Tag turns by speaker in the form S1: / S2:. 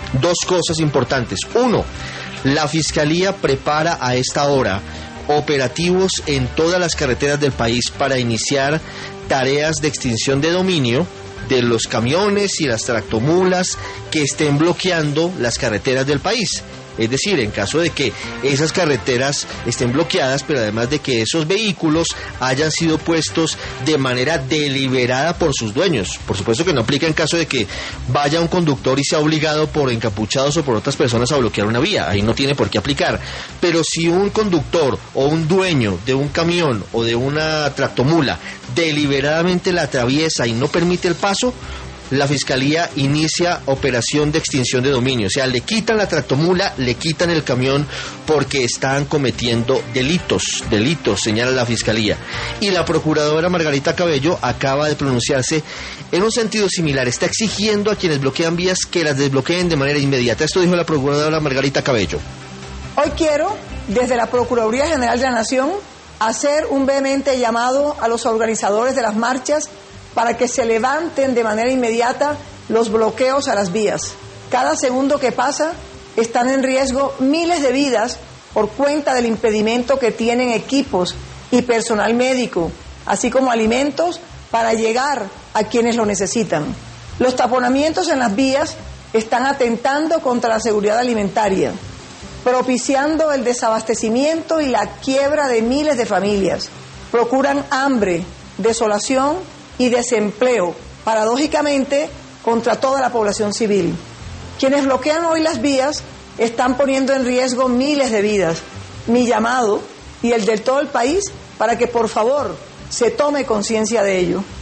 S1: dos cosas importantes. Uno, la Fiscalía prepara a esta hora operativos en todas las carreteras del país para iniciar tareas de extinción de dominio de los camiones y las tractomulas que estén bloqueando las carreteras del país. Es decir, en caso de que esas carreteras estén bloqueadas, pero además de que esos vehículos hayan sido puestos de manera deliberada por sus dueños. Por supuesto que no aplica en caso de que vaya un conductor y sea obligado por encapuchados o por otras personas a bloquear una vía. Ahí no tiene por qué aplicar. Pero si un conductor o un dueño de un camión o de una tractomula deliberadamente la atraviesa y no permite el paso, la Fiscalía inicia operación de extinción de dominio. O sea, le quitan la tractomula, le quitan el camión porque están cometiendo delitos, señala la Fiscalía. Y la Procuradora Margarita Cabello acaba de pronunciarse en un sentido similar. Está exigiendo a quienes bloquean vías que las desbloqueen de manera inmediata. Esto dijo la Procuradora Margarita Cabello.
S2: Hoy quiero, desde la Procuraduría General de la Nación, hacer un vehemente llamado a los organizadores de las marchas para que se levanten de manera inmediata los bloqueos a las vías. Cada segundo que pasa están en riesgo miles de vidas por cuenta del impedimento que tienen equipos y personal médico, así como alimentos para llegar a quienes lo necesitan. Los taponamientos en las vías están atentando contra la seguridad alimentaria, propiciando el desabastecimiento y la quiebra de miles de familias. Procuran hambre, desolación y desempleo, paradójicamente, contra toda la población civil. Quienes bloquean hoy las vías están poniendo en riesgo miles de vidas. Mi llamado, y el de todo el país, para que por favor se tome conciencia de ello.